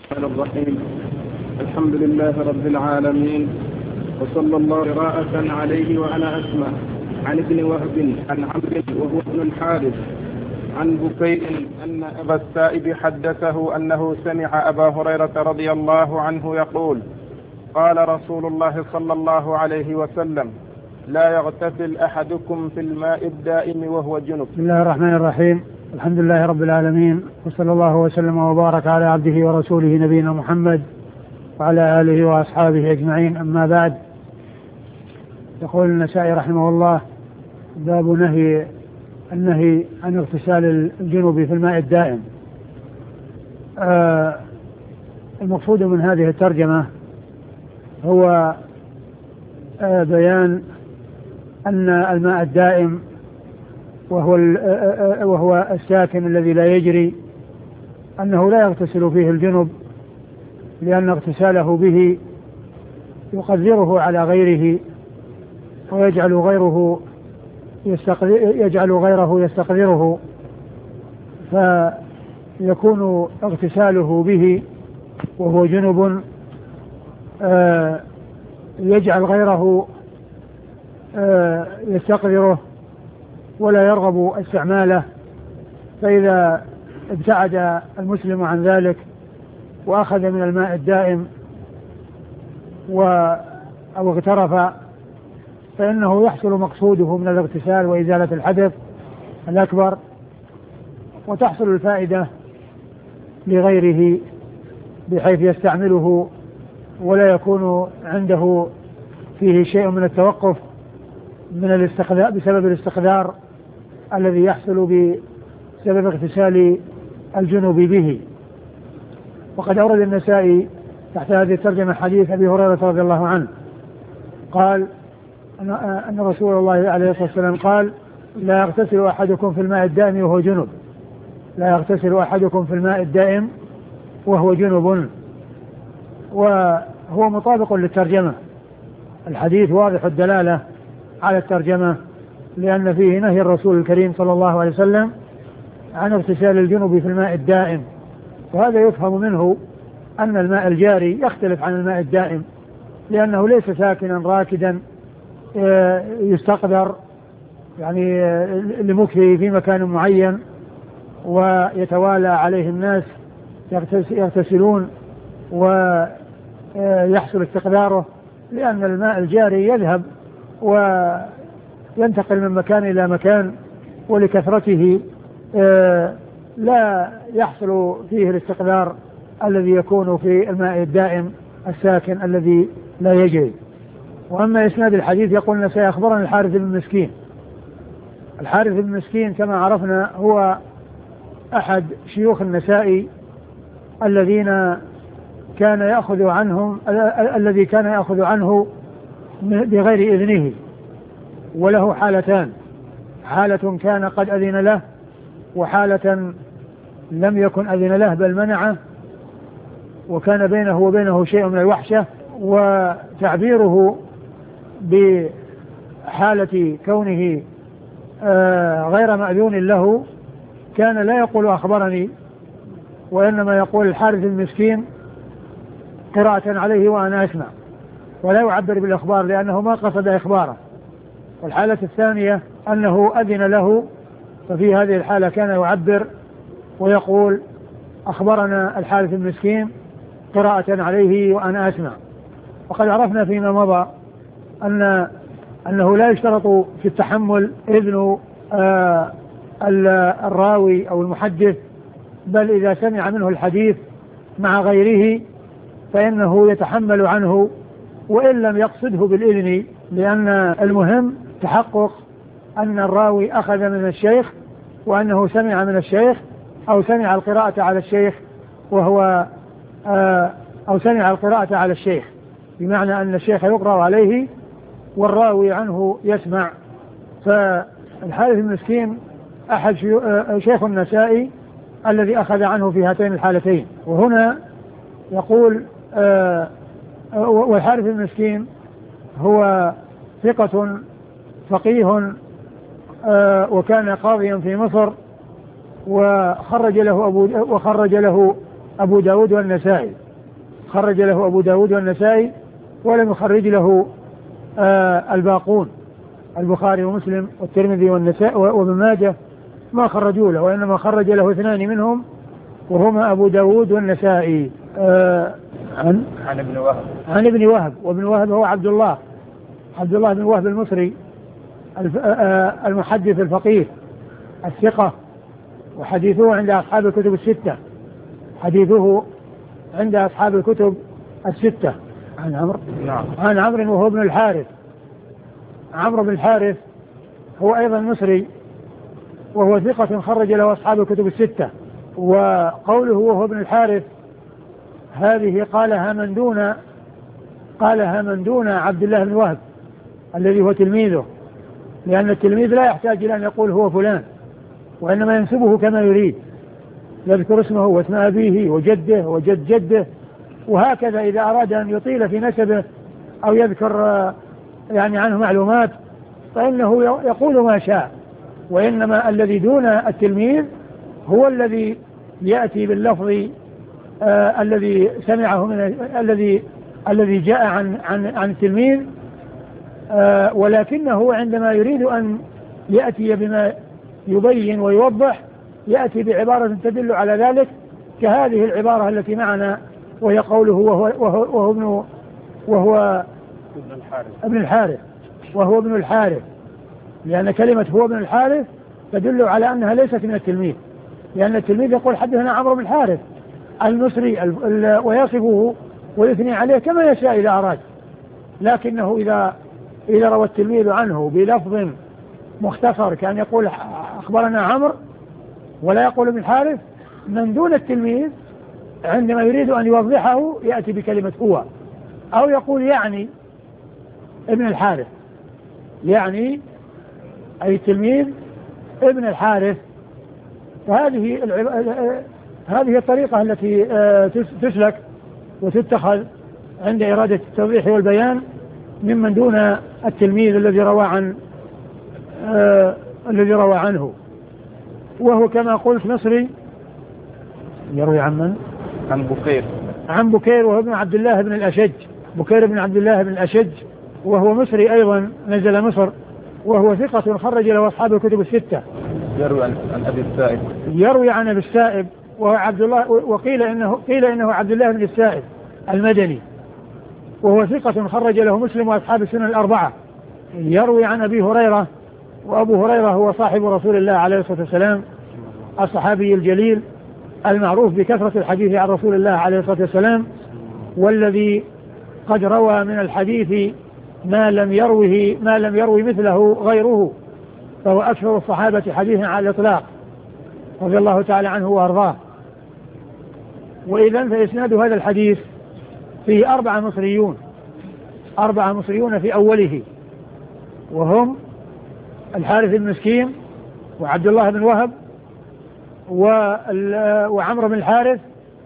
الرحمن الرحيم. الحمد لله رب العالمين، وصلى الله قراءة عليه وعلى أسماء. عن ابن وهب عن عمرو وهو ابن الحارث عن بكير أن أبا السائب حدثه أنه سمع أبا هريرة رضي الله عنه يقول: قال رسول الله صلى الله عليه وسلم: لا يغتسل أحدكم في الماء الدائم وهو جنب. بسم الله الرحمن الرحيم. الحمد لله رب العالمين، وصلى الله وسلم وبارك على عبده ورسوله نبينا محمد وعلى آله وأصحابه أجمعين. أما بعد، يقول النسائي رحمه الله: باب النهي عن اغتسال الجنوب في الماء الدائم. المقصود من هذه الترجمة هو بيان أن الماء الدائم وهو الساكن الذي لا يجري، أنه لا يغتسل فيه الجنب، لأن اغتساله به يقدره على غيره ويجعل غيره يستقدره، فيكون اغتساله به وهو جنب يجعل غيره يستقدره ولا يرغب استعماله. فإذا ابتعد المسلم عن ذلك وأخذ من الماء الدائم أو اغترف، فإنه يحصل مقصوده من الاغتسال وإزالة الحدث الأكبر، وتحصل الفائدة لغيره بحيث يستعمله ولا يكون عنده فيه شيء من التوقف بسبب الاستقذار الذي يحصل بسبب اغتسال الجنوب به. وقد أورد النسائي تحت هذه الترجمة حديث أبي هريرة رضي الله عنه قال أن رسول الله عليه الصلاة والسلام قال: لا يغتسل أحدكم في الماء الدائم وهو جنب. لا يغتسل أحدكم في الماء الدائم وهو جنب. وهو مطابق للترجمة، الحديث واضح الدلالة على الترجمة، لأن فيه نهي الرسول الكريم صلى الله عليه وسلم عن اغتسال الجنب في الماء الدائم. وهذا يفهم منه أن الماء الجاري يختلف عن الماء الدائم، لأنه ليس ساكنا راكدا يستقدر يعني لمكثه في مكان معين ويتوالى عليه الناس يغتسلون ويحصل استقداره، لأن الماء الجاري يذهب وينتقل من مكان إلى مكان، ولكثرته لا يحصل فيه الاستقدار الذي يكون في الماء الدائم الساكن الذي لا يجري. وأما إسناد الحديث يقول: سيخبرنا الحارث بن مسكين. الحارث بن مسكين كما عرفنا هو أحد شيوخ النسائي الذي كان يأخذ عنه بغير إذنه، وله حالتان: حالة كان قد أذن له، وحالة لم يكن أذن له بل منعه، وكان بينه وبينه شيء من الوحشة. وتعبيره بحالة كونه غير مأذون له كان لا يقول أخبرني، وإنما يقول الحارث المسكين قراءة عليه وأنا أسمع، ولا يعبر بالإخبار لأنه ما قصد إخباره. والحالة الثانية أنه أذن له، ففي هذه الحالة كان يعبر ويقول: أخبرنا الحارث المسكين قراءة عليه وأنا أسمع. وقد عرفنا فيما مضى أنه لا يشترط في التحمل إذن الراوي أو المحدث، بل إذا سمع منه الحديث مع غيره فإنه يتحمل عنه وإن لم يقصده بالإذن، لأن المهم تحقق أن الراوي أخذ من الشيخ وأنه سمع من الشيخ، أو سمع القراءة على الشيخ أو سمع القراءة على الشيخ، بمعنى أن الشيخ يقرأ عليه والراوي عنه يسمع. فالحارث المسكين أحد شيخ النسائي الذي أخذ عنه في هاتين الحالتين. وهنا يقول والحارث المسكين هو ثقة فقيه وكان قاضيا في مصر، وخرج له أبو داود والنسائي، خرج له أبو داود والنسائي ولم يخرج له الباقون البخاري ومسلم والترمذي والنسائي وابن ماجه ما خرجوا له، وإنما خرج له اثنان منهم وهما أبو داود والنسائي. عن ابن وهب. عن ابن وهب، وابن وهب هو عبد الله بن وهب المصري المحدث الفقيه الثقة، وحديثه عند أصحاب الكتب الستة، حديثه عند أصحاب الكتب الستة. عن عمرو. نعم. عن عمرو وهو ابن الحارث. عمرو بن الحارث هو أيضا مصري وهو ثقة خرج له أصحاب الكتب الستة. وقوله وهو ابن الحارث هذه قالها من دون عبد الله بن وهب الذي هو تلميذه، لأن التلميذ لا يحتاج إلى أن يقول هو فلان، وإنما ينسبه كما يريد، يذكر اسمه واسم أبيه وجده وجد جده، وهكذا إذا أراد أن يطيل في نسبه أو يذكر يعني عنه معلومات فإنه يقول ما شاء. وإنما الذي دون التلميذ هو الذي يأتي باللفظ الذي سمعه من الذي جاء عن التلميذ، ولكنه عندما يريد أن يأتي بما يبين ويوضح يأتي بعبارة تدل على ذلك، كهذه العبارة التي معنا وهي قوله وهو ابن الحارث، وهو ابن الحارث، لأن كلمة هو ابن الحارث تدل على أنها ليست من التلميذ، لأن التلميذ يقول حدثنا عمرو بن الحارث المصري ويصفه ويثني عليه كما يشاء إذا أراد، لكنه إذا روى التلميذ عنه بلفظ مختصر كان يقول أخبرنا عمرو ولا يقول ابن الحارث، من دون التلميذ عندما يريد أن يوضحه يأتي بكلمة هو، أو يقول يعني ابن الحارث، يعني أي التلميذ ابن الحارث. فهذه هذه الطريقة التي تسلك وتتخذ عند إرادة التوضيح والبيان ممن دون التلميذ الذي روى عنه، وهو كما قلت مصري يروي عن من؟ عن بكير وهو ابن عبد الله بن الأشج، بكير بن عبد الله بن الأشج، وهو مصري أيضا نزل مصر، وهو ثقة خرج له أصحاب الكتب الستة. يروي عن أبي السائب. يروي عن أبي السائب وهو عبد الله، وقيل إنه عبد الله بن السائب المدني، وهو ثقة خرج له مسلم وأصحاب السنن الأربعة. يروي عن أبي هريرة، وأبو هريرة هو صاحب رسول الله عليه الصلاة والسلام الصحابي الجليل المعروف بكثرة الحديث عن رسول الله عليه الصلاة والسلام، والذي قد روى من الحديث ما لم يروي مثله غيره، فهو أكثر الصحابة حديثا على الإطلاق رضي الله تعالى عنه وأرضاه. وإذن فإسناد هذا الحديث فيه أربعة مصريون في أوله، وهم الحارث المسكين وعبد الله بن وهب وعمرو بن الحارث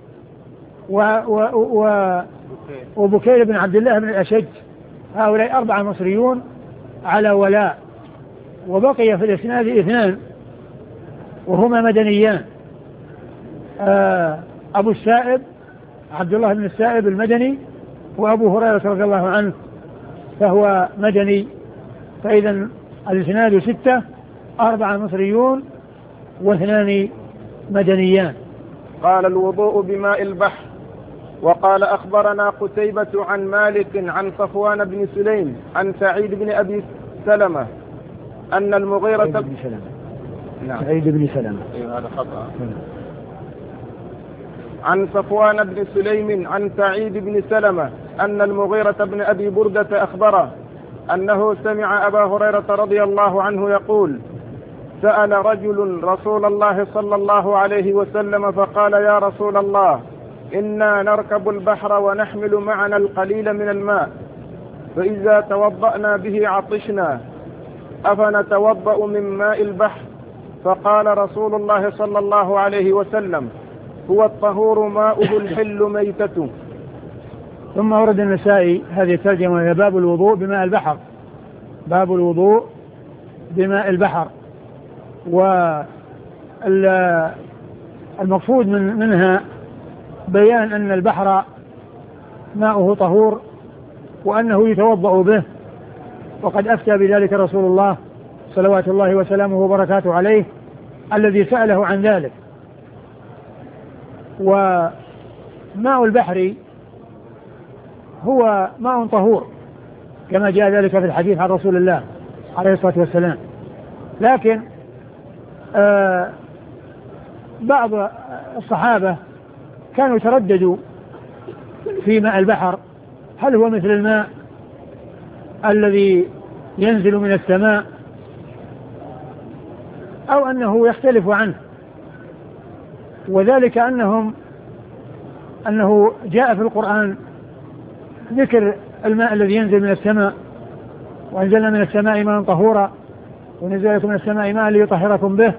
وبكير بن عبد الله بن الأشج. هؤلاء 4 مصريون على ولاء، وبقي في الإسناد 2 وهما مدنيان، أبو السائب عبد الله بن السائب المدني، وأبو هريرة رضي الله عنه فهو مدني. فإذا الإسناد 6، 4 مصريون و2 مدنيان. قال الوضوء بماء البحر. وقال أخبرنا قتيبة عن مالك عن صفوان بن سليم عن سعيد بن أبي سلمة أن المغيرة بن سلمة. نعم. سعيد بن سلمة. هذا خطأ. عن صفوان بن سليم عن سعيد بن سلمة أن المغيرة بن أبي بردة أخبره أنه سمع أبا هريرة رضي الله عنه يقول: سأل رجل رسول الله صلى الله عليه وسلم فقال: يا رسول الله، إنا نركب البحر ونحمل معنا القليل من الماء، فإذا توضأنا به عطشنا، أفنتوضأ من ماء البحر؟ فقال رسول الله صلى الله عليه وسلم: هو الطهور ماؤه الحل ميتته. ثم ورد النسائي هذه الترجمة هي باب الوضوء بماء البحر، باب الوضوء بماء البحر. والمقصود منها بيان أن البحر ماؤه طهور وأنه يتوضأ به، وقد أفتى بذلك رسول الله صلوات الله وسلامه وبركاته عليه الذي سأله عن ذلك. وماء البحر هو ماء طهور كما جاء ذلك في الحديث عن رسول الله عليه الصلاة والسلام، لكن بعض الصحابة كانوا يترددوا في ماء البحر، هل هو مثل الماء الذي ينزل من السماء أو أنه يختلف عنه، وذلك أنه جاء في القرآن ذكر الماء الذي ينزل من السماء، وأنزلنا من السماء ماء طهورا ونزل لكم من السماء ماء ليطهركم به.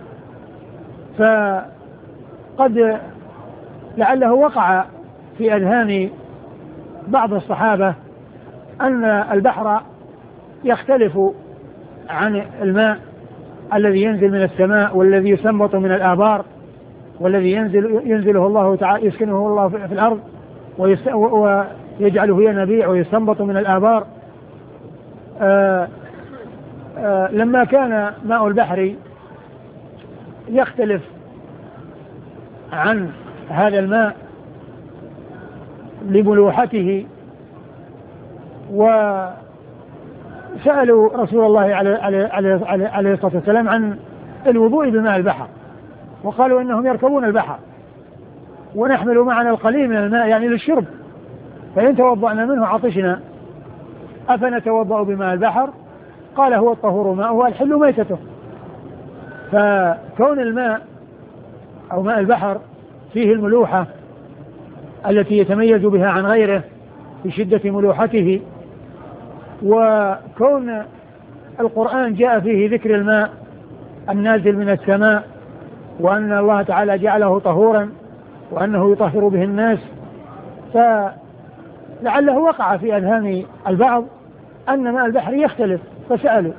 فقد لعله وقع في أذهان بعض الصحابة أن البحر يختلف عن الماء الذي ينزل من السماء والذي يستنبط من الآبار والذي ينزله الله تعالى يسكنه الله في الأرض ويجعله ينابيع ويستنبط من الآبار. لما كان ماء البحر يختلف عن هذا الماء لملوحته، وسألوا رسول الله عليه الصلاة والسلام عن الوضوء بماء البحر، وقالوا إنهم يركبون البحر ونحمل معنا القليل من الماء يعني للشرب، فإن توضأنا منه عطشنا أفنتوضأ بماء البحر؟ قال هو الطهور ماؤه الحل ميتته. فكون الماء أو ماء البحر فيه الملوحة التي يتميز بها عن غيره في شدة ملوحته، وكون القرآن جاء فيه ذكر الماء النازل من السماء وأن الله تعالى جعله طهورا وأنه يطهر به الناس، فلعله وقع في أذهان البعض أن ماء البحر يختلف فسألوا.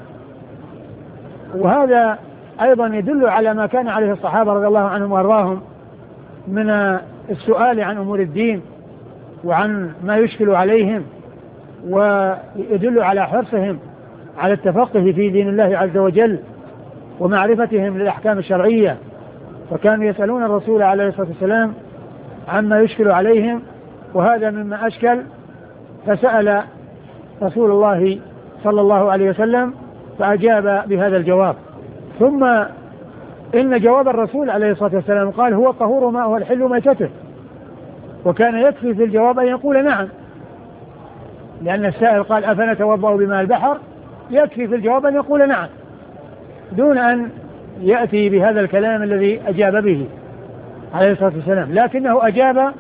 وهذا أيضا يدل على ما كان عليه الصحابة رضي الله عنهم وأرضاهم من السؤال عن أمور الدين وعن ما يشكل عليهم، ويدل على حرصهم على التفقه في دين الله عز وجل ومعرفتهم للأحكام الشرعية، فكانوا يسألون الرسول عليه الصلاة والسلام عما يشكل عليهم، وهذا مما أشكل فسأل رسول الله صلى الله عليه وسلم فأجاب بهذا الجواب. ثم إن جواب الرسول عليه الصلاة والسلام قال هو الطهور ماؤه الحل ميتته، وكان يكفي في الجواب أن يقول نعم، لأن السائل قال أفنتوضأ بماء البحر، يكفي في الجواب أن يقول نعم دون أن يأتي بهذا الكلام الذي أجاب به عليه الصلاة والسلام، لكنه أجاب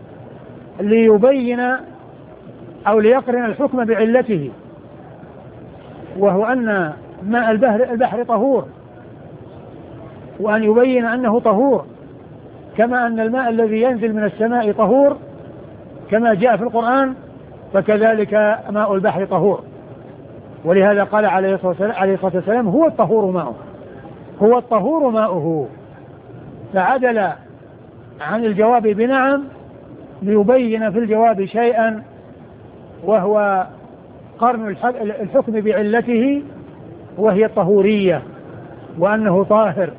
ليبين أو ليقرن الحكم بعلته، وهو أن ماء البحر طهور، وأن يبين أنه طهور كما أن الماء الذي ينزل من السماء طهور كما جاء في القرآن، فكذلك ماء البحر طهور. ولهذا قال عليه الصلاة والسلام هو الطهور ماؤه، هو الطهور ماؤه، فعدل عن الجواب بنعم ليبين في الجواب شيئا وهو قرن الحكم بعلته وهي الطهورية، وأنه طاهر،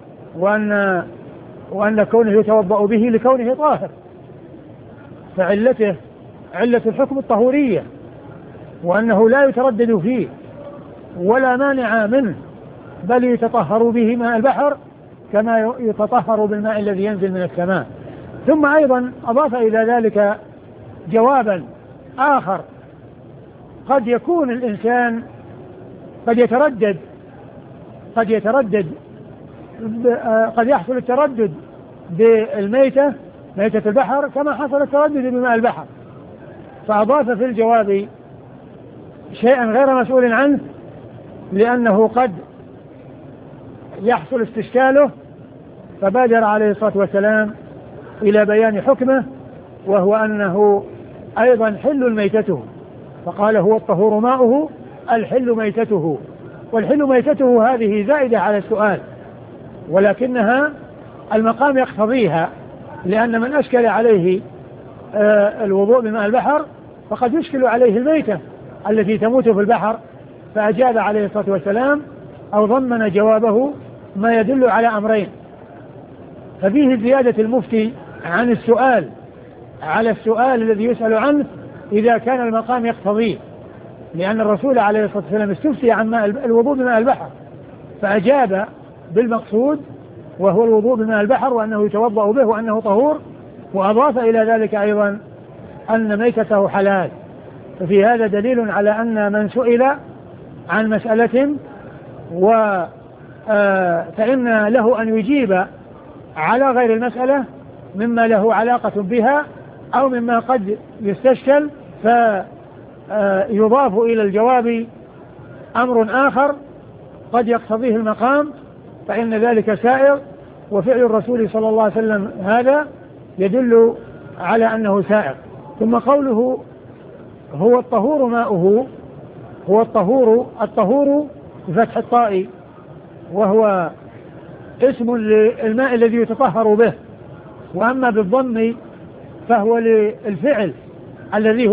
وأن كونه يتوضأ به لكونه طاهر، فعلته علة الحكم الطهورية، وأنه لا يتردد فيه ولا مانع منه، بل يتطهر به ماء البحر كما يتطهر بالماء الذي ينزل من السماء. ثم أيضا أضاف إلى ذلك جوابا آخر، قد يكون الإنسان قد يحصل التردد بالميتة، ميتة البحر، كما حصل التردد بماء البحر، فأضاف في الجواب شيئا غير مسؤول عنه، لأنه قد يحصل استشكاله، فبادر عليه الصلاة والسلام إلى بيان حكمه، وهو أنه أيضا حل ميتته، فقال هو الطهور ماؤه الحل ميتته. والحل ميتته هذه زائدة على السؤال، ولكنها المقام يقتضيها، لأن من أشكل عليه الوضوء بماء البحر فقد يشكل عليه الميتة التي تموت في البحر، فأجاب عليه الصلاة والسلام أو ضمن جوابه ما يدل على أمرين. ففيه زيادة المفتي عن السؤال على السؤال الذي يسأل عنه إذا كان المقام يقتضيه، لأن الرسول عليه الصلاة والسلام استفتي عن الوضوء بماء البحر فأجاب بالمقصود وهو الوضوء بماء البحر وأنه يتوضأ به وأنه طهور، وأضاف إلى ذلك أيضا أن ميتته حلال. ففي هذا دليل على أن من سئل عن مسألة فإن له أن يجيب على غير المسألة مما له علاقة بها أو مما قد يستشكل فيضاف إلى الجواب أمر آخر قد يقتضيه المقام، فإن ذلك سائر، وفعل الرسول صلى الله عليه وسلم هذا يدل على أنه سائر. ثم قوله هو الطهور ماؤه، هو الطهور بفتح الطاء، وهو اسم للماء الذي يتطهر به، وأما بالضم فهو للفعل الذي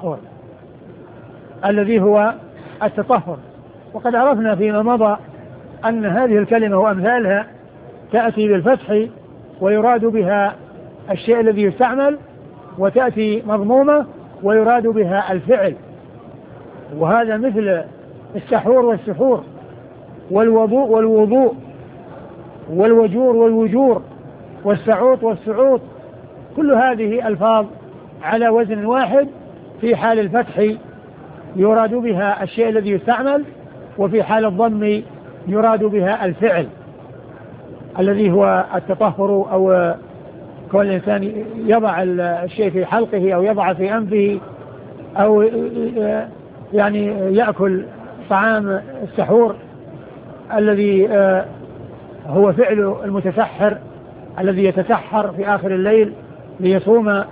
هو التطهر. وقد عرفنا فيما مضى أن هذه الكلمة وأمثالها تأتي بالفتح ويراد بها الشيء الذي يستعمل، وتأتي مضمومة ويراد بها الفعل، وهذا مثل السحور والسحور والوضوء والوجور والوجور والسعوط والسعوط، كل هذه ألفاظ على وزن واحد، في حال الفتح يراد بها الشيء الذي يستعمل، وفي حال الضم يراد بها الفعل الذي هو التطهر، أو كون الإنسان يضع الشيء في حلقه أو يضع في أنفه أو يعني يأكل طعام السحور الذي هو فعل المتسحر الذي يتسحر في آخر الليل ليصوم،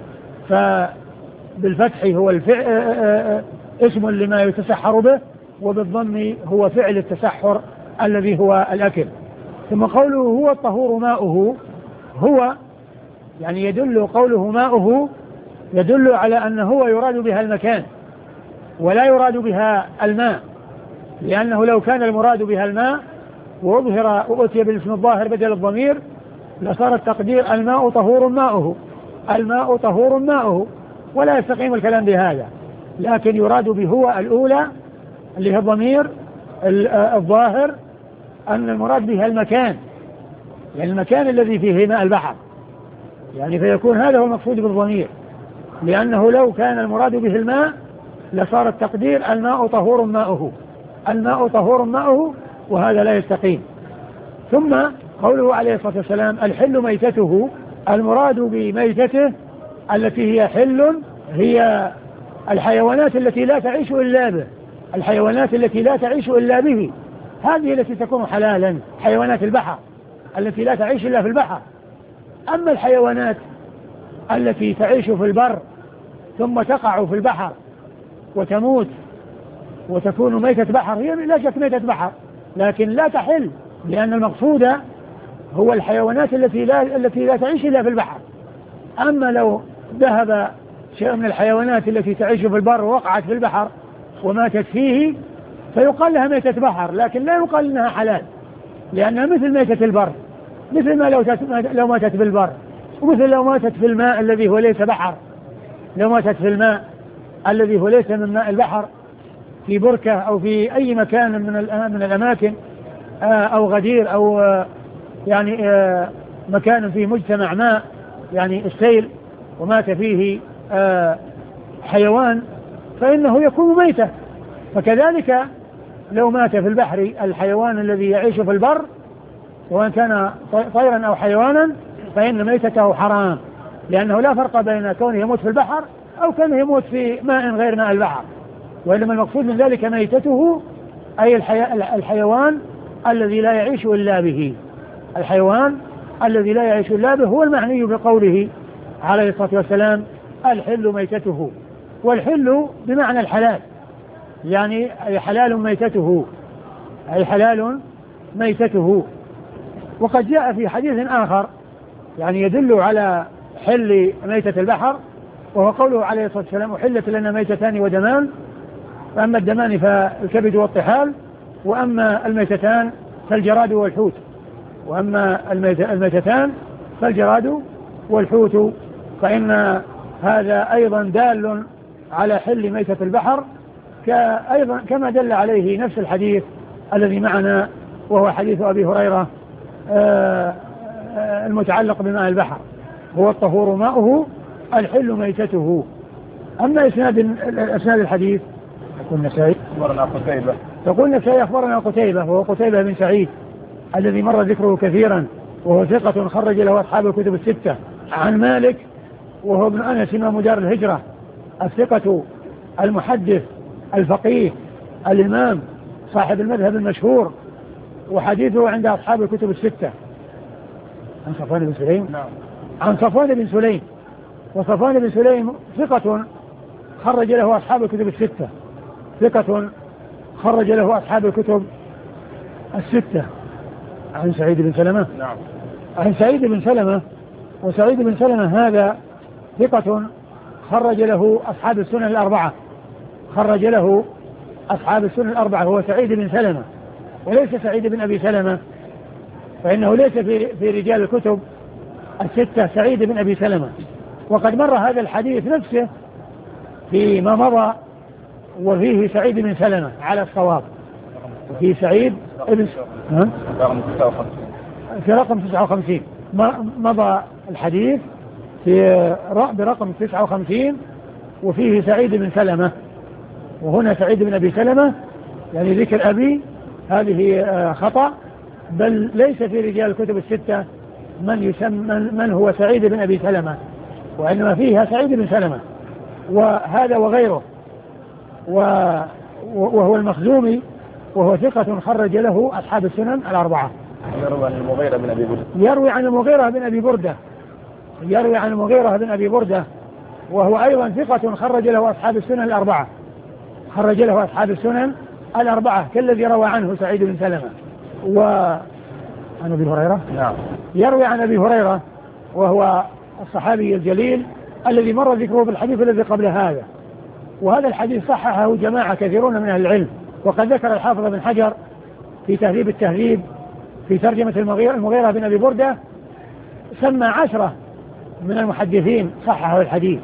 فبالفتح هو اسم لما يتسحر به، وبالضم هو فعل التسحر الذي هو الأكل. ثم قوله هو الطهور ماؤه، هو يعني يدل قوله ماؤه يدل على أنه هو يراد بها المكان ولا يراد بها الماء، لأنه لو كان المراد بها الماء وأتي بالاسم الظاهر بدل الضمير لصار التقدير الماء طهور ماؤه، الماء طهور ماؤه، ولا يستقيم الكلام بهذا، لكن يراد بهو الأولى اللي هي الضمير الظاهر أن المراد بها المكان، يعني المكان الذي فيه ماء البحر، يعني فيكون هذا هو المقصود بالضمير، لأنه لو كان المراد به الماء لصار التقدير الماء طهور ماؤه، الماء طهور ماؤه، وهذا لا يستقيم. ثم قوله عليه الصلاة والسلام الحل ميتته، المراد بميتته التي هي حل هي الحيوانات التي لا تعيش إلا به، الحيوانات التي لا تعيش إلا به هذه التي تكون حلالا، حيوانات البحر التي لا تعيش إلا في البحر. أما الحيوانات التي تعيش في البر ثم تقع في البحر وتموت وتكون ميتة بحر، هي لا شك ميتة بحر لكن لا تحل، لأن المقصود هو الحيوانات التي لا تعيش إلا في البحر. أما لو ذهب شيء من الحيوانات التي تعيش في البر ووقعت في البحر وماتت فيه فيقال لها ميتة بحر، لكن لا يقال إنها حلال، لأنها مثل ميتة البر، مثل ما لو ماتت في البر، ومثل لو ماتت في الماء الذي هو ليس بحر، لو ماتت في الماء الذي هو ليس من ماء البحر في بركة أو في أي مكان من الأماكن أو غدير أو يعني مكان فيه مجتمع ماء يعني السيل ومات فيه حيوان فإنه يكون ميتة. فكذلك لو مات في البحر الحيوان الذي يعيش في البر سواء كان طيرا أو حيوانا فإن ميتته حرام، لأنه لا فرق بين كونه يموت في البحر أو كونه يموت في ماء غير ماء البحر، وإنما المقصود من ذلك ميتته أي الحيوان الذي لا يعيش إلا به، الحيوان الذي لا يعيش إلا به هو المعني بقوله عليه الصلاة والسلام الحل ميتته. والحل بمعنى الحلال، يعني أي حلال ميتته، أي حلال ميتته. وقد جاء في حديث آخر يعني يدل على حل ميتة البحر، وهو قوله عليه الصلاة والسلام أحلت لنا ميتتان ودمان، فأما الدمان فالكبد والطحال، وأما الميتتان فالجراد والحوت، وأما الميتتان فالجراد والحوت، فإن هذا أيضا دال على حل ميتة البحر، أيضا كما دل عليه نفس الحديث الذي معنا، وهو حديث أبي هريرة المتعلق بماء البحر، هو الطهور ماؤه الحل ميتته. أما إسناد الحديث يقول النسائي أخبرنا قتيبة وهو قتيبة بن سعيد الذي مر ذكره كثيرا، وهو ثقة خرج له أصحاب الكتب الستة، عن مالك وهو ابن أنس إمام دار الهجرة الثقة المحدث الفقيه الإمام صاحب المذهب المشهور، وحديثه عند أصحاب الكتب الستة. عن صفوان بن سليم. نعم. عن صفوان بن سليم، وصفوان بن سليم ثقة خرج له أصحاب الكتب الستة، ثقة خرج له أصحاب الكتب الستة. عن سعيد بن سلمة. نعم. عن سعيد بن سلمة، وسعيد بن سلمة هذا ثقة خرج له أصحاب السنن الأربعة، خرج له أصحاب السنن الأربعة، هو سعيد بن سلمة وليس سعيد بن أبي سلمة، فإنه ليس في رجال الكتب الستة سعيد بن أبي سلمة. وقد مر هذا الحديث نفسه فيما مضى، وفيه سعيد بن سلمة على الصواب، وفي سعيد ابن في رقم 59 مضى الحديث برقم 59، وفيه سعيد بن سلمة، وهنا سعيد بن أبي سلمة، يعني ذكر أبي هذه خطأ، بل ليس في رجال الكتب الستة من هو سعيد بن أبي سلمة، وإنما فيها سعيد بن سلمة وهذا وغيره، وهو المخزومي، وهو ثقة خرج له أصحاب السنن الأربعة. يروي عن المغيرة بن أبي بردة. يروي عن المغيرة بن أبي بردة، وهو أيضا ثقة خرج له أصحاب السنن الأربعة، خرج له أصحاب السنن الأربعة كالذي روى عنه سعيد بن سلمة. وعن أبي هريرة. نعم. يروي عن أبي هريرة وهو الصحابي الجليل الذي مر ذكره في الحديث الذي قبل هذا، وهذا الحديث صححه جماعة كثيرون من أهل العلم، وقد ذكر الحافظ بن حجر في تهذيب التهذيب في ترجمة المغيرة بن أبي بردة سمى 10 من المحدثين صححوا الحديث،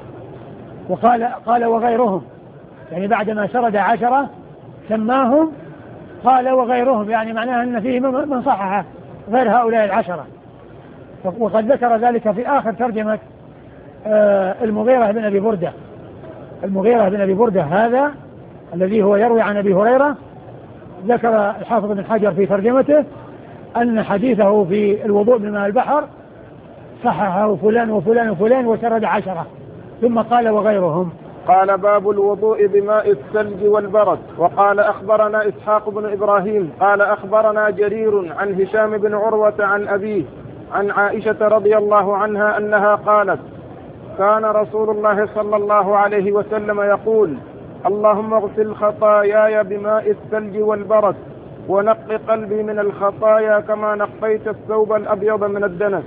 قال وغيرهم، يعني بعدما سرد 10 سماهم قال وغيرهم، يعني معناها أن فيه من صحح غير هؤلاء 10، وقد ذكر ذلك في آخر ترجمة المغيرة بن أبي بردة. المغيرة بن أبي بردة هذا الذي هو يروي عن أبي هريرة، ذكر الحافظ بن حجر في ترجمته أن حديثه في الوضوء بماء البحر صححه فلان وفلان وفلان وسرد 10، ثم قال وغيرهم. قال باب الوضوء بماء الثلج والبرد. وقال أخبرنا إسحاق بن إبراهيم قال أخبرنا جرير عن هشام بن عروة عن أبيه عن عائشة رضي الله عنها أنها قالت كان رسول الله صلى الله عليه وسلم يقول اللهم اغسل خطاياي بماء الثلج والبرد ونق قلبي من الخطايا كما نقيت الثوب الأبيض من الدنس.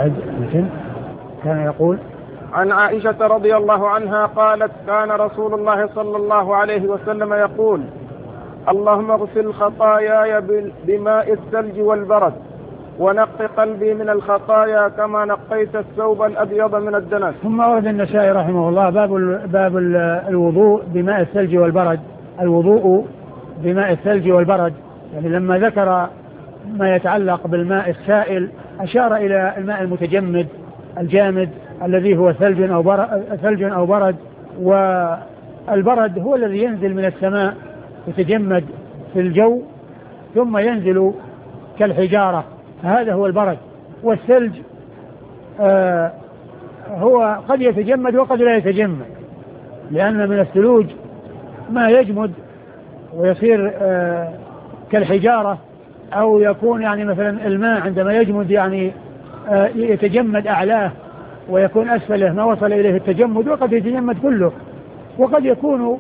كان يقول عن عائشة رضي الله عنها قالت كان رسول الله صلى الله عليه وسلم يقول اللهم اغسل خطاياي بماء الثلج والبرد ونق قلبي من الخطايا كما نقيت الثوب الأبيض من الدنس. ثم ورد النسائي رحمه الله باب الوضوء بماء الثلج والبرد. الوضوء بماء الثلج والبرد، يعني لما ذكر ما يتعلق بالماء السائل أشار إلى الماء المتجمد الجامد الذي هو ثلج أو برد، والبرد هو الذي ينزل من السماء يتجمد في الجو ثم ينزل كالحجارة، هذا هو البرد. والثلج هو قد يتجمد وقد لا يتجمد، لأن من الثلوج ما يجمد ويصير كالحجارة، أو يكون يعني مثلا الماء عندما يجمد يعني يتجمد أعلاه ويكون أسفله ما وصل إليه التجمد، وقد يتجمد كله، وقد يكون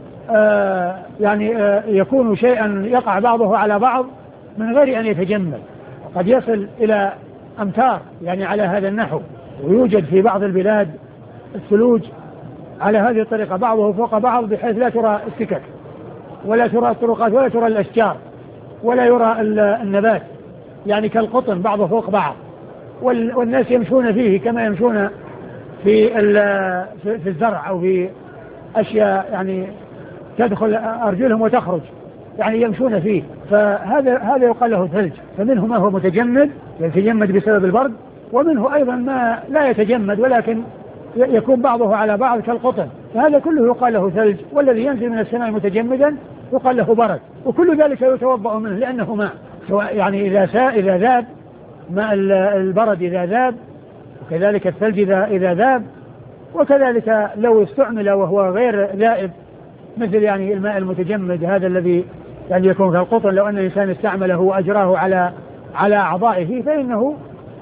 يكون شيئا يقع بعضه على بعض من غير أن يتجمد، وقد يصل إلى أمتار يعني على هذا النحو، ويوجد في بعض البلاد الثلوج على هذه الطريقة بعضه فوق بعض بحيث لا ترى السكك ولا ترى الطرقات ولا ترى الأشجار ولا يرى النبات، يعني كالقطن بعضه فوق بعض، والناس يمشون فيه كما يمشون في الزرع أو في أشياء يعني تدخل أرجلهم وتخرج، يعني يمشون فيه. فهذا يقال له ثلج. فمنه ما هو متجمد يتجمد بسبب البرد، ومنه أيضا ما لا يتجمد ولكن يكون بعضه على بعض كالقطن، فهذا كله يقال له ثلج. والذي ينزل من السماء متجمدا يقال له برد. وكل ذلك يتوضأ منه لأنه ماء، سواء يعني إذا ذاب ماء البرد إذا ذاب، وكذلك الثلج إذا ذاب، وكذلك لو استعمل وهو غير ذائب مثل يعني الماء المتجمد هذا الذي يعني يكون كالقطن، لو أن الإنسان استعمله وأجراه على أعضائه فإنه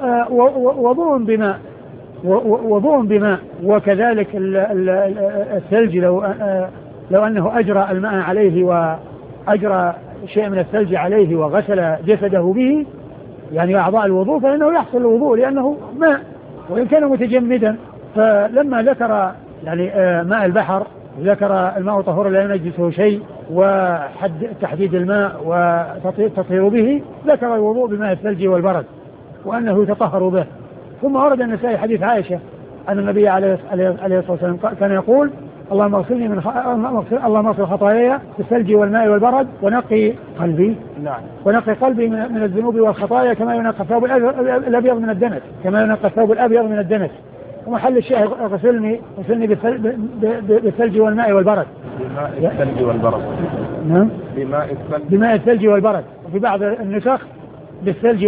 وضوء بماء. وكذلك الثلج لو أنه أجرى الماء عليه وأجرى شيء من الثلج عليه وغسل جسده به يعني أعضاء الوضوء فإنه يحصل الوضوء لأنه ماء وإن كان متجمدا. فلما ذكر يعني ماء البحر ذكر الماء طهور لا ينجسه شيء وتحديد الماء وتطهير به، ذكر الوضوء بماء الثلج والبرد وأنه يتطهر به. ثم ورد النسائي حديث عائشة أن النبي عليه الصلاة والسلام كان يقول اللهم اغفر خطاياي بالثلج والماء والبرد ونقي قلبي من الذنوب والخطايا كما ينقى الثوب الأبيض من الدنس. ومحل الشاهد غسلني بالثلج والماء والبرد. بماء الثلج والبرد. نعم. بماء الثلج والبرد. وفي بعض النسخ بالثلج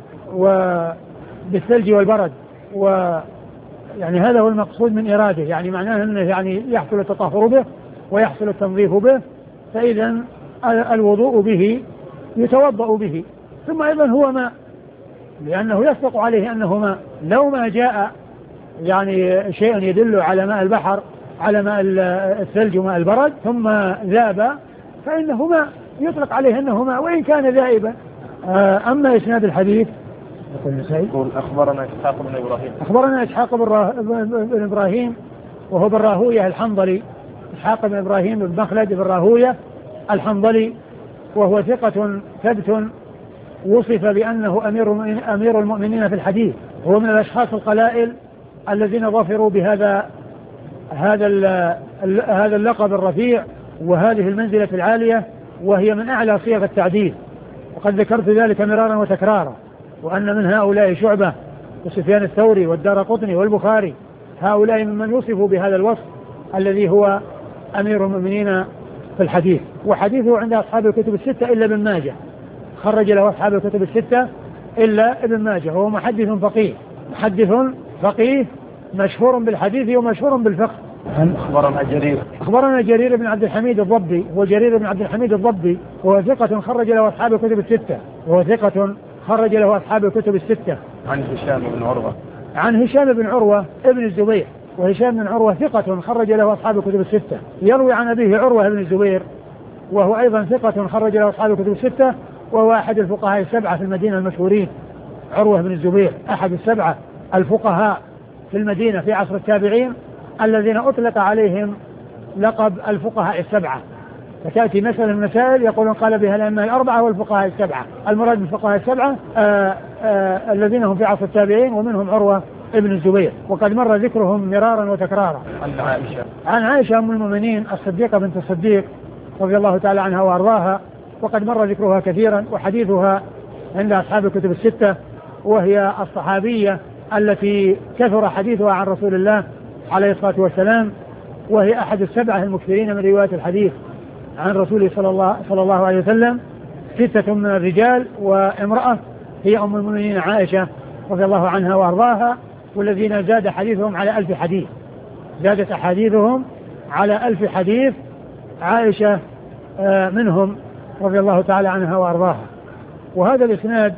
والبرد. ويعني هذا هو المقصود من إراده، يعني معناه أنه يعني يحصل التطهر به ويحصل التنظيف به، فإذا الوضوء به يتوضأ به. ثم أيضا هو ماء لأنه يصدق عليه أنه ماء. لو ما جاء يعني شيء يدل على ماء البحر على ماء الثلج وماء البرد ثم ذاب فإنه ماء يطلق عليه أنه ماء وإن كان ذائبا. أما إسناد الحديث يقول أخبرنا إسحاق بن إبراهيم وهو بن راهوية الحنظلي، إسحاق بن إبراهيم بن مخلد بن راهوية الحنظلي، وهو ثقة ثبت وصف بأنه أمير المؤمنين في الحديث. هو من الأشخاص القلائل الذين ظفروا هذا اللقب الرفيع وهذه المنزلة العالية، وهي من أعلى صيغ التعديل، وقد ذكرت ذلك مرارا وتكرارا. وأن من هؤلاء شعبة وسفيان الثوري والدارقطني والبخاري، هؤلاء ممن يوصفوا بهذا الوصف الذي هو أمير المؤمنين في الحديث. وحديثه عند أصحاب الكتب الستة إلا ابن ماجه، خرج له أصحاب الكتب الستة إلا ابن ماجه. هو محدث فقيه مشهور بالحديث ومشهور بالفقه. أخبرنا جرير بن عبد الحميد الضبي، هو جرير بن عبد الحميد الضبي، وهو ثقة خرج له أصحاب الكتب الستة. عن هشام بن عروة ابن الزبير، وهشام بن عروة ثقة خرج له أصحاب الكتب الستة. يروي عن أبيه عروة بن الزبير وهو أيضا ثقة خرج له أصحاب الكتب الستة، وهو أحد الفقهاء السبعة في المدينة المشهورين. عروة بن الزبير أحد السبعة الفقهاء في المدينة في عصر التابعين الذين أطلق عليهم لقب الفقهاء السبعة. فتأتي مسألة من المسائل يقولون قال بها الأئمة الأربعة والفقهاء السبعة. المراد بالفقهاء السبعة الذين هم في عصر التابعين، ومنهم عروة ابن الزبير، وقد مر ذكرهم مرارا وتكرارا. عن عائشة أم المؤمنين الصديقة بنت الصديق رضي الله تعالى عنها وأرضاها، وقد مر ذكرها كثيرا، وحديثها عند أصحاب الكتب الستة، وهي الصحابية التي كثر حديثها عن رسول الله عليه الصلاة والسلام، وهي أحد السبعة المكثرين من رواية الحديث عن رسوله صلى الله عليه وسلم. 6 من الرجال وامرأة، هي أم المؤمنين عائشة رضي الله عنها وأرضاها، والذين زاد حديثهم على 1000 حديث، زادت أحاديثهم على 1000 حديث. عائشة منهم رضي الله تعالى عنها وأرضاها. وهذا الإسناد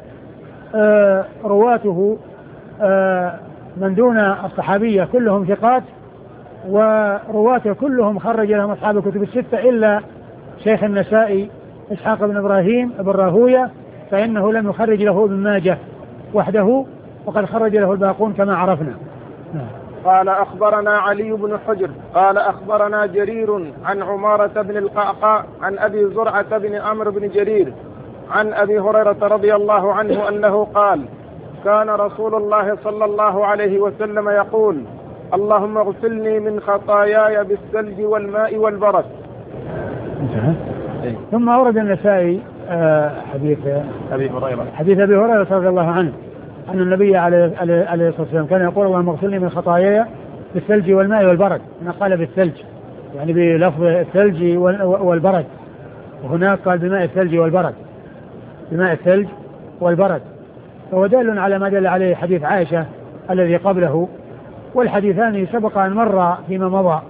رواته من دون الصحابية كلهم ثقات، ورواته كلهم خرج لهم أصحاب الكتب الستة إلا شيخ النسائي إسحاق بن إبراهيم بن راهوية، فإنه لم يخرج له ابن ماجه وحده، وقد خرج له الباقون كما عرفنا. قال أخبرنا علي بن حجر قال أخبرنا جرير عن عمارة بن القعقاع عن أبي زرعة بن عمرو بن جرير عن أبي هريرة رضي الله عنه أنه قال كان رسول الله صلى الله عليه وسلم يقول اللهم اغسلني من خطاياي بالثلج والماء والبرد. ثم أورد النسائي حديث أبي هريرة رضي الله عنه أن النبي عليه الصلاة والسلام كان يقول اللهم اغسلني من خطاياي بالثلج والماء والبرد. هنا قال بالثلج يعني بلفظ الثلج والبرد، وهناك قال بماء الثلج والبرد، بماء الثلج والبرد. فهو دال على ما دل عليه حديث عائشة الذي قبله، والحديثان سبق أن مر فيما مضى.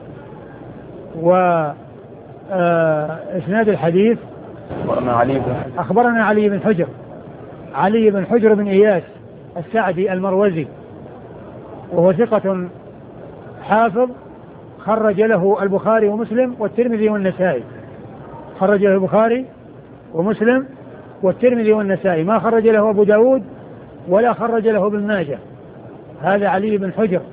وإسناد الحديث أخبرنا علي بن حجر، علي بن حجر بن إياس السعدي المروزي، وهو ثقة حافظ خرج له البخاري ومسلم والترمذي والنسائي، خرج له البخاري ومسلم والترمذي والنسائي، ما خرج له أبو داود ولا خرج له ابن ماجه. هذا علي بن حجر،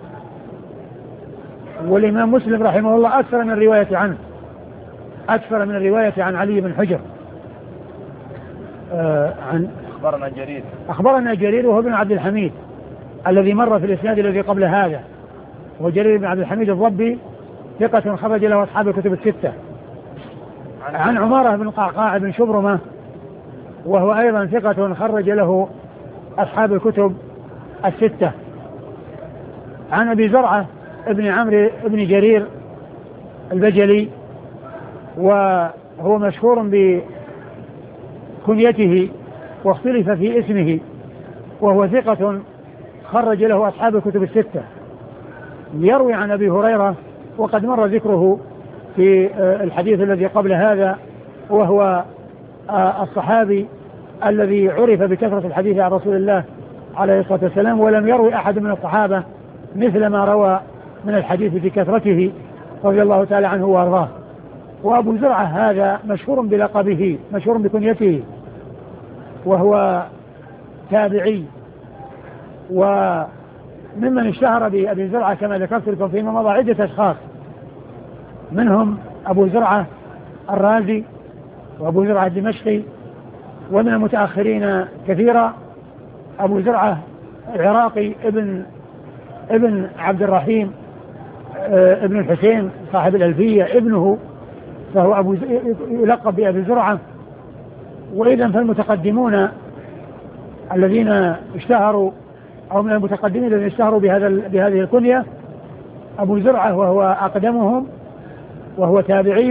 والإمام مسلم رحمه الله أكثر من الرواية عنه، أكثر من الرواية عن علي بن حجر. أخبرنا جرير وهو ابن عبد الحميد الذي مر في الإسناد الذي قبل هذا، وجرير بن عبد الحميد الضبي ثقة خرج له أصحاب الكتب الستة. عن عمارة بن القعقاع بن شبرمة وهو أيضا ثقة خرج له أصحاب الكتب الستة. عن أبي زرعة ابن عمرو ابن جرير البجلي، وهو مشهور بكنيته واختلف في اسمه، وهو ثقة خرج له أصحاب الكتب الستة، يروي عن أبي هريرة وقد مر ذكره في الحديث الذي قبل هذا، وهو الصحابي الذي عرف بكثرة الحديث عن رسول الله عليه الصلاة والسلام، ولم يروي أحد من الصحابة مثل ما روى من الحديث في كثرته رضي الله تعالى عنه وارضاه. وأبو زرعة هذا مشهور بلقبه، مشهور بكنيته، وهو تابعي، وممن اشتهر بأبي زرعة كما ذكرت لكم فيما مضى عدة أشخاص، منهم أبو زرعة الرازي وأبو زرعة الدمشقي، ومن المتأخرين كثيرا أبو زرعة العراقي ابن عبد الرحيم ابن الحسين صاحب الألفية ابنه، فهو يلقب بأبي زرعة. وإذا فالمتقدمون الذين اشتهروا أو من المتقدمين الذين اشتهروا بهذه الكنية أبو زرعة وهو أقدمهم، وهو تابعي،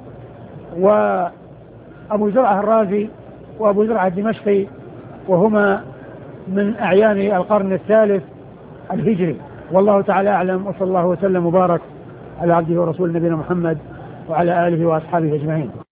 وأبو زرعة الرازي وأبو زرعة الدمشقي، وهما من أعيان القرن الثالث الهجري. والله تعالى أعلم، وصلى الله وسلم وبارك على عبده ورسول نبينا محمد وعلى آله وأصحابه أجمعين.